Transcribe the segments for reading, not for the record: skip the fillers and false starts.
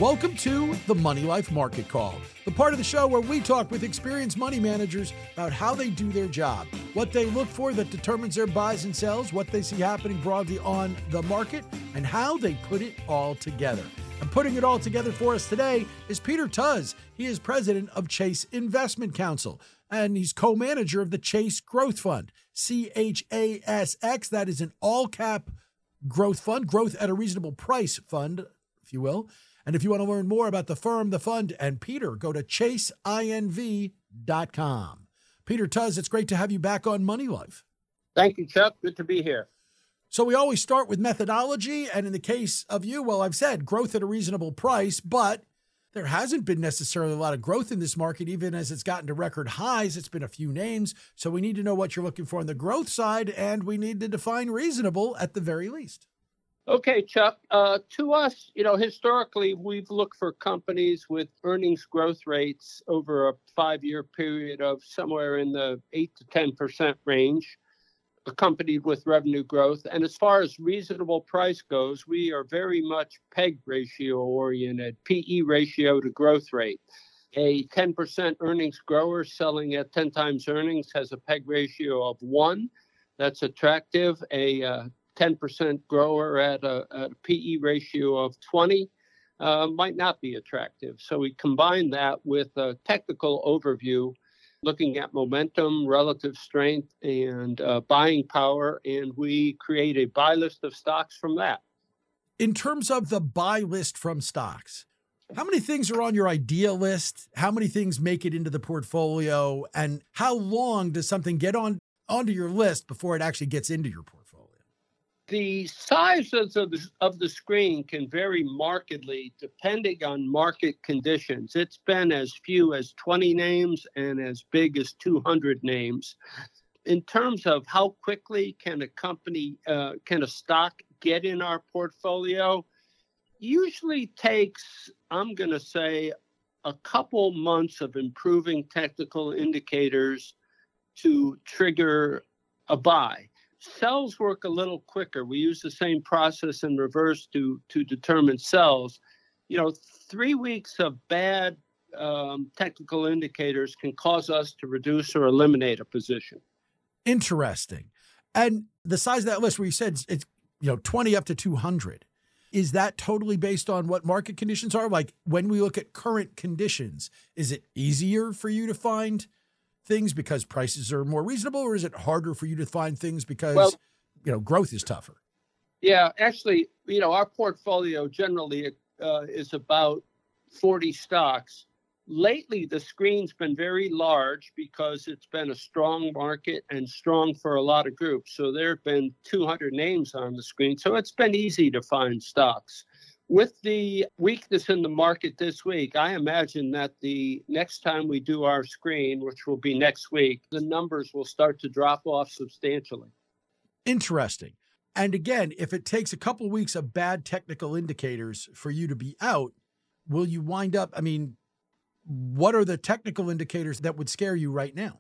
Welcome to the Money Life Market Call, the part of the show where we talk with experienced money managers about how they do their job, what they look for that determines their buys and sells, what they see happening broadly on the market, and how they put it all together. And putting it all together for us today is Peter Tuzz. He is president of Chase Investment Counsel, and he's co-manager of the Chase Growth Fund, CHASX. That is an all-cap growth fund, growth at a reasonable price fund, if you will. And if you want to learn more about the firm, the fund, and Peter, go to ChaseINV.com. Peter Tuzz, it's great to have you back on Money Life. Thank you, Chuck. Good to be here. So we always start with methodology, and in the case of you, well, I've said growth at a reasonable price, but there hasn't been necessarily a lot of growth in this market, even as it's gotten to record highs. It's been a few names, so we need to know what you're looking for on the growth side, and we need to define reasonable at the very least. Okay, Chuck. To us, historically, we've looked for companies with earnings growth rates over a 5-year period of somewhere in the 8 to 10% range, accompanied with revenue growth. And as far as reasonable price goes, we are very much PEG ratio oriented, PE ratio to growth rate. A 10% earnings grower selling at 10 times earnings has a PEG ratio of 1. That's attractive. A 10% grower at a PE ratio of 20 might not be attractive. So we combine that with a technical overview, looking at momentum, relative strength, and buying power, and we create a buy list of stocks from that. In terms of the buy list from stocks, how many things are on your idea list? How many things make it into the portfolio? And how long does something get onto your list before it actually gets into your portfolio? The size of the screen can vary markedly depending on market conditions. It's been as few as 20 names and as big as 200 names. In terms of how quickly can a stock get in our portfolio, usually takes, I'm going to say, a couple months of improving technical indicators to trigger a buy. Sells work a little quicker. We use the same process in reverse to determine sells. 3 weeks of bad technical indicators can cause us to reduce or eliminate a position. Interesting. And the size of that list where you said it's 20 up to 200, is that totally based on what market conditions are? Like when we look at current conditions, is it easier for you to find things because prices are more reasonable, or is it harder for you to find things because, growth is tougher? Yeah, actually, our portfolio generally is about 40 stocks. Lately, the screen's been very large because it's been a strong market and strong for a lot of groups. So there have been 200 names on the screen. So it's been easy to find stocks. With the weakness in the market this week, I imagine that the next time we do our screen, which will be next week, the numbers will start to drop off substantially. Interesting. And again, if it takes a couple of weeks of bad technical indicators for you to be out, will you wind up, what are the technical indicators that would scare you right now?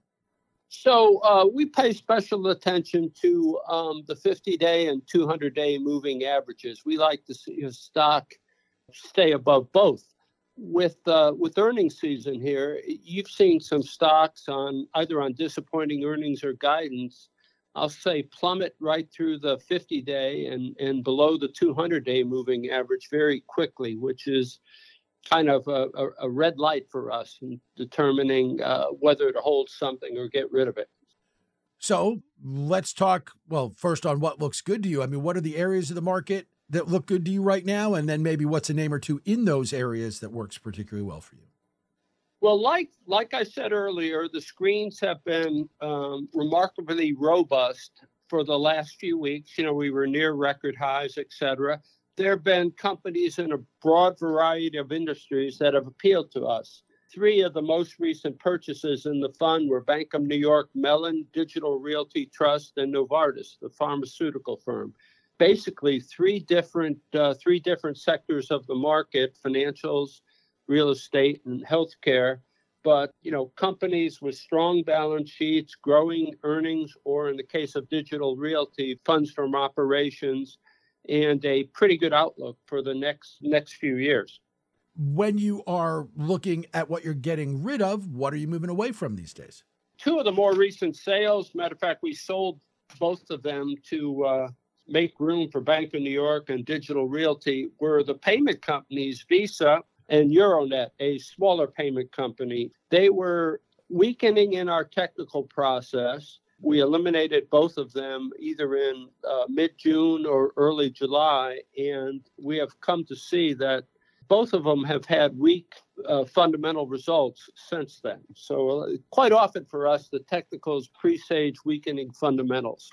So we pay special attention to the 50-day and 200-day moving averages. We like to see a stock stay above both. With earnings season here, you've seen some stocks either on disappointing earnings or guidance, I'll say plummet right through the 50-day and below the 200-day moving average very quickly, which is kind of a red light for us in determining whether to hold something or get rid of it. So let's talk, first on what looks good to you. What are the areas of the market that look good to you right now? And then maybe what's a name or two in those areas that works particularly well for you? Well, like I said earlier, the screens have been remarkably robust for the last few weeks. We were near record highs, et cetera. There have been companies in a broad variety of industries that have appealed to us. 3 of the most recent purchases in the fund were Bank of New York Mellon, Digital Realty Trust, and Novartis, the pharmaceutical firm. Basically, three different sectors of the market: financials, real estate, and healthcare. But, companies with strong balance sheets, growing earnings, or in the case of Digital Realty, funds from operations, and a pretty good outlook for the next few years. When you are looking at what you're getting rid of, what are you moving away from these days? Two of the more recent sales, matter of fact, we sold both of them to make room for Bank of New York and Digital Realty, were the payment companies, Visa and Euronet, a smaller payment company. They were weakening in our technical process. We eliminated both of them either in mid-June or early July, and we have come to see that both of them have had weak fundamental results since then. So quite often for us, the technicals presage weakening fundamentals.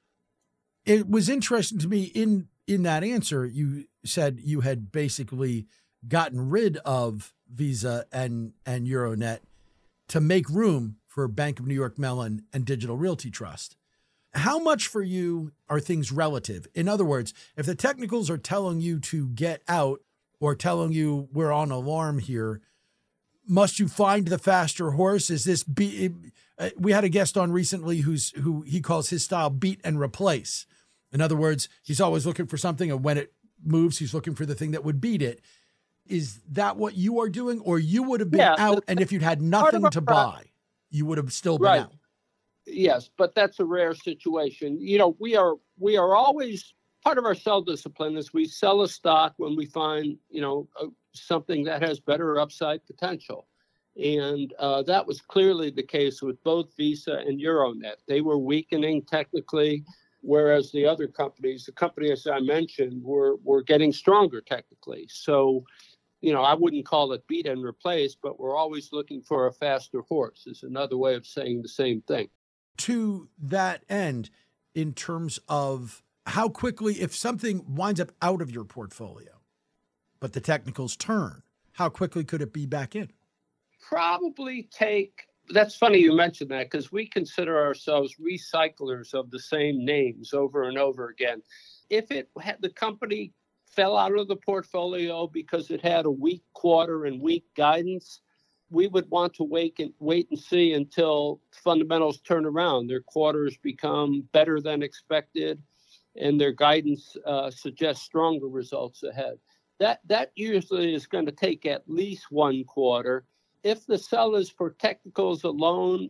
It was interesting to me in that answer, you said you had basically gotten rid of Visa and Euronet to make room for Bank of New York Mellon and Digital Realty Trust. How much for you are things relative? In other words, if the technicals are telling you to get out or telling you we're on alarm here, must you find the faster horse? Is this we had a guest on recently who he calls his style beat and replace. In other words, he's always looking for something, and when it moves, he's looking for the thing that would beat it. Is that what you are doing? Or you would have been out, and if you'd had nothing to buy, you would have still been out? Yes, but that's a rare situation. You know, we are always, part of our sell discipline is we sell a stock when we find, something that has better upside potential. And that was clearly the case with both Visa and Euronet. They were weakening technically, whereas the other companies, the companies I mentioned, were getting stronger technically. So, I wouldn't call it beat and replace, but we're always looking for a faster horse is another way of saying the same thing. To that end, in terms of how quickly, if something winds up out of your portfolio, but the technicals turn, how quickly could it be back in? Probably that's funny you mentioned that, because we consider ourselves recyclers of the same names over and over again. If the company fell out of the portfolio because it had a weak quarter and weak guidance, we would want to wait and see until fundamentals turn around. Their quarters become better than expected, and their guidance suggests stronger results ahead. That usually is going to take at least one quarter. If the sell is for technicals alone,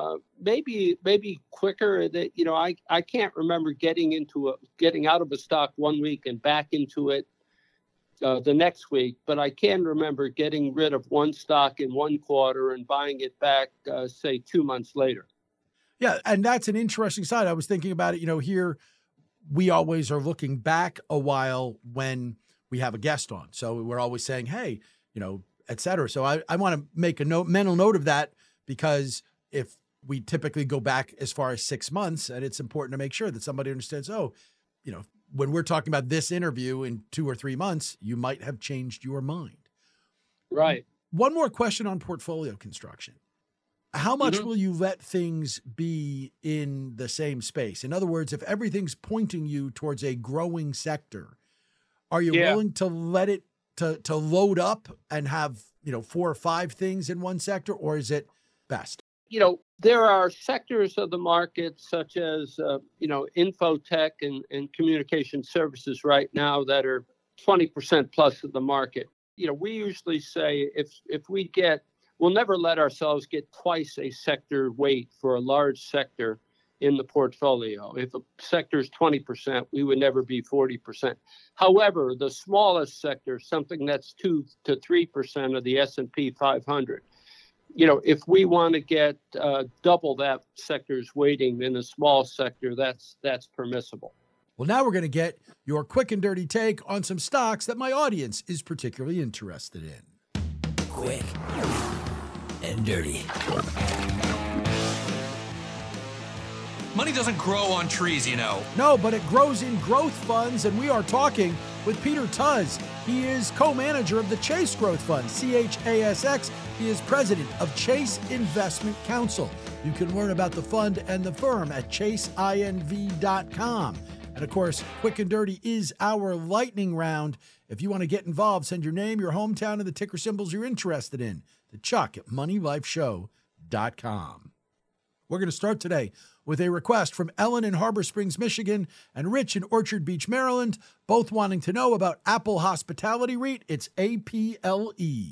maybe quicker. That I can't remember getting out of a stock 1 week and back into it the next week, but I can remember getting rid of one stock in one quarter and buying it back, say 2 months later. Yeah, and that's an interesting side. I was thinking about it. Here we always are looking back a while when we have a guest on, so we're always saying, hey, et cetera. So I want to make a mental note of that, because if we typically go back as far as 6 months, and it's important to make sure that somebody understands, when we're talking about this interview in 2 or 3 months, you might have changed your mind. Right. One more question on portfolio construction. How much will you let things be in the same space? In other words, if everything's pointing you towards a growing sector, are you willing to let it to load up and have, 4 or 5 things in one sector, or is it best? There are sectors of the market such as, infotech and communication services right now that are 20% plus of the market. We usually say if we we'll never let ourselves get twice a sector weight for a large sector in the portfolio. If a sector is 20%, we would never be 40%. However, the smallest sector, something that's 2 to 3% of the S&P 500, if we want to get double that sector's weighting in a small sector, that's permissible. Well, now we're going to get your quick and dirty take on some stocks that my audience is particularly interested in. Quick and dirty. Money doesn't grow on trees, No, but it grows in growth funds, and we are talking with Peter Tuz. He is co-manager of the Chase Growth Fund, CHASX. He is president of Chase Investment Council. You can learn about the fund and the firm at chaseinv.com. And of course, Quick and Dirty is our lightning round. If you want to get involved, send your name, your hometown, and the ticker symbols you're interested in to Chuck at moneylifeshow.com. We're going to start today with a request from Ellen in Harbor Springs, Michigan, and Rich in Orchard Beach, Maryland, both wanting to know about Apple Hospitality REIT. It's APLE.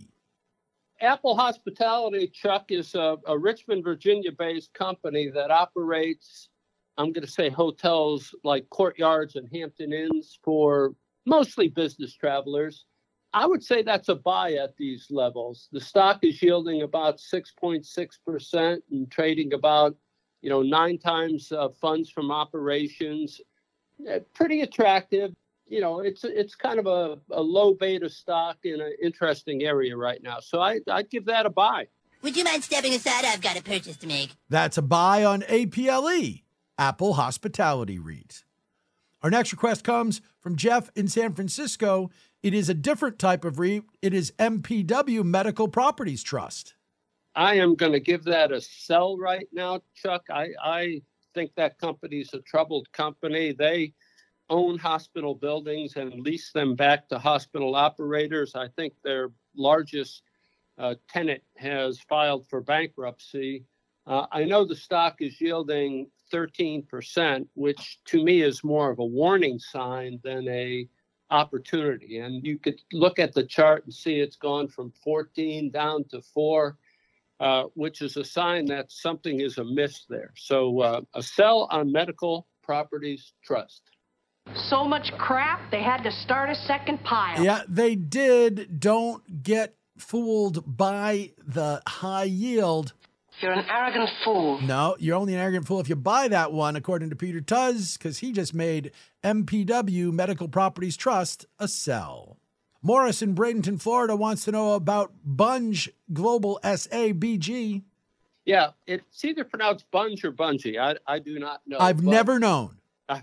Apple Hospitality, Chuck, is a Richmond, Virginia-based company that operates, I'm going to say, hotels like Courtyards and Hampton Inns for mostly business travelers. I would say that's a buy at these levels. The stock is yielding about 6.6% and trading about, 9 times funds from operations. Pretty attractive. It's kind of a low beta stock in an interesting area right now. So I'd give that a buy. Would you mind stepping aside? I've got a purchase to make. That's a buy on APLE, Apple Hospitality REIT. Our next request comes from Jeff in San Francisco. It is a different type of REIT. It is MPW Medical Properties Trust. I am going to give that a sell right now, Chuck. I think that company's a troubled company. They own hospital buildings and lease them back to hospital operators. I think their largest tenant has filed for bankruptcy. I know the stock is yielding 13%, which to me is more of a warning sign than a opportunity. And you could look at the chart and see it's gone from 14 down to 4, which is a sign that something is amiss there. So a sell on Medical Properties Trust. So much crap, they had to start a second pile. Yeah, they did. Don't get fooled by the high yield. You're an arrogant fool. No, you're only an arrogant fool if you buy that one, according to Peter Tuzz, because he just made MPW Medical Properties Trust a sell. Morris in Bradenton, Florida wants to know about Bunge Global SABG. Yeah, it's either pronounced Bunge or Bungie. I do not know. I've never known.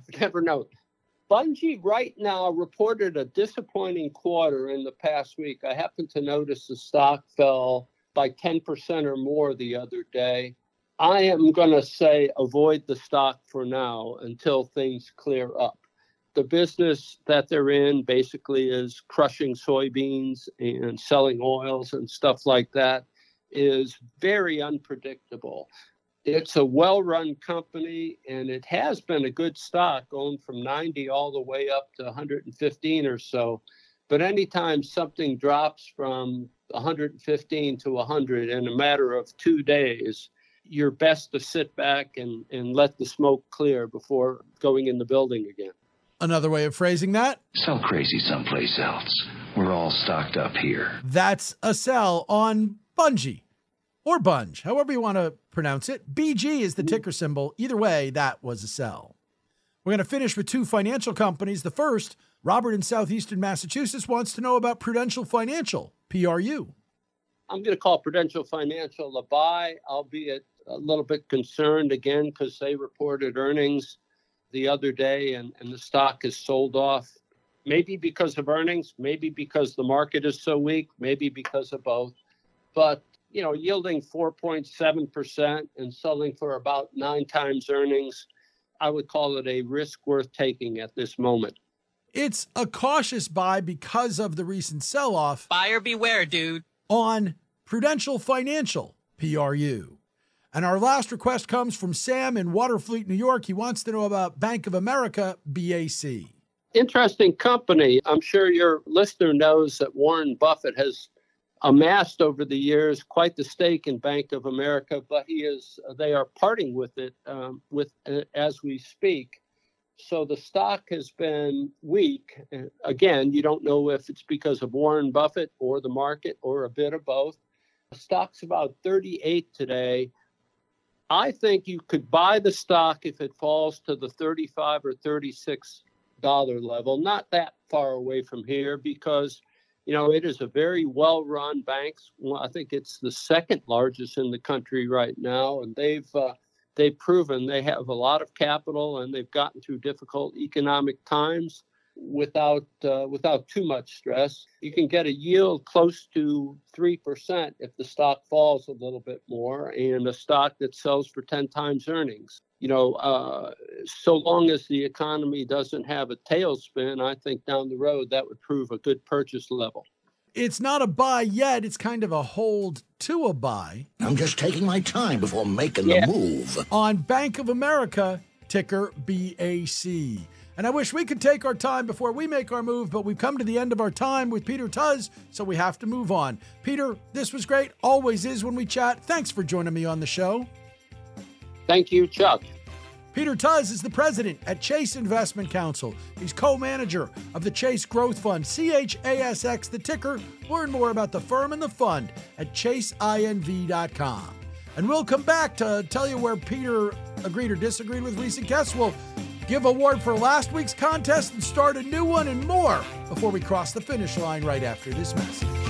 Bunge right now reported a disappointing quarter in the past week. I happened to notice the stock fell by 10% or more the other day. I am going to say avoid the stock for now until things clear up. The business that they're in basically is crushing soybeans and selling oils and stuff like that is very unpredictable. It's a well-run company, and it has been a good stock, going from 90 all the way up to 115 or so. But anytime something drops from 115 to 100 in a matter of 2 days, you're best to sit back and let the smoke clear before going in the building again. Another way of phrasing that? Sell crazy someplace else. We're all stocked up here. That's a sell on Bunge. Or Bunge, however you want to pronounce it. BG is the ticker symbol. Either way, that was a sell. We're going to finish with 2 financial companies. The first, Robert in southeastern Massachusetts, wants to know about Prudential Financial, PRU. I'm going to call Prudential Financial a buy, albeit a little bit concerned again because they reported earnings the other day and the stock is sold off. Maybe because of earnings, maybe because the market is so weak, maybe because of both. But yielding 4.7% and selling for about 9 times earnings, I would call it a risk worth taking at this moment. It's a cautious buy because of the recent sell-off. Buyer beware, dude. On Prudential Financial, PRU. And our last request comes from Sam in Waterfleet, New York. He wants to know about Bank of America, BAC. Interesting company. I'm sure your listener knows that Warren Buffett has amassed over the years quite the stake in Bank of America, but they are parting with it as we speak. So the stock has been weak. Again, you don't know if it's because of Warren Buffett or the market or a bit of both. The stock's about 38 today. I think you could buy the stock if it falls to the $35 or $36 level, not that far away from here because it is a very well-run bank. Well, I think it's the second largest in the country right now, and they've proven they have a lot of capital and they've gotten through difficult economic times without too much stress. You can get a yield close to 3% if the stock falls a little bit more, and a stock that sells for 10 times earnings. So long as the economy doesn't have a tailspin, I think down the road that would prove a good purchase level. It's not a buy yet. It's kind of a hold to a buy. I'm just taking my time before making the move. On Bank of America, ticker BAC. And I wish we could take our time before we make our move, but we've come to the end of our time with Peter Tuzz, so we have to move on. Peter, this was great. Always is when we chat. Thanks for joining me on the show. Thank you, Chuck. Peter Tuzz is the president at Chase Investment Counsel. He's co-manager of the Chase Growth Fund, CHASX, the ticker. Learn more about the firm and the fund at chaseinv.com. And we'll come back to tell you where Peter agreed or disagreed with recent guests. We'll give award for last week's contest and start a new one and more before we cross the finish line right after this message.